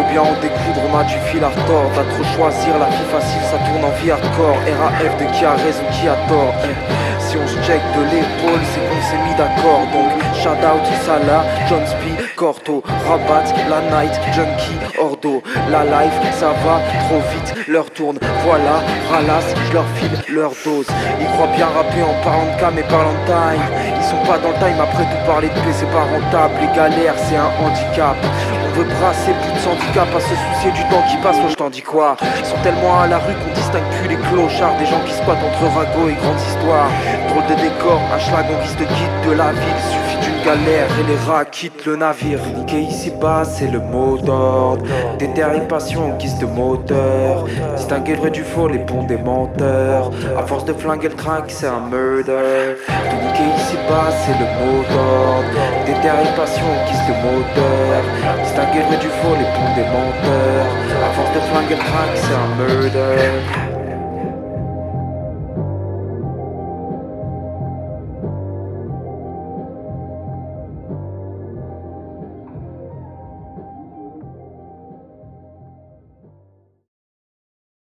bien en découdre, on a du fil à retordre. T'as trop choisir, la vie facile ça tourne en vie hardcore. RAF de qui a raison, qui a tort. Si on se check de l'épaule, c'est qu'on s'est mis d'accord. Donc shout out Salah, John Speed, Corto, Rabat, la night, Junkie, Ordo. La life, ça va trop vite, leur tourne. Voilà, ralasse, je leur file leur dose. Ils croient bien rapper en parlant de cam et parlant de time. Ils sont pas dans le time, après tout parler de paix c'est pas rentable. Les galères c'est un handicap. On veut brasser plus de handicap, à se soucier du temps qui passe, moi je t'en dis quoi. Ils sont tellement à la rue qu'on distingue plus les clochards. Des gens qui squattent entre ragots et grandes histoires. Drôle de décor, un schlag en guise de guide de la ville. Suffit d'une galère et les rats quittent le navire. Niquer ici-bas c'est le mot d'ordre. Déterre et passion en guise de moteur. Distinguer le vrai du faux, les bons des menteurs. À force de flinguer le track c'est un murder. Tout niquer ici-bas c'est le mot d'ordre. Déterre et passion en guise de moteur. Distinguer le vrai du faux, les bons des menteurs. À force de flinguer le track c'est un murder.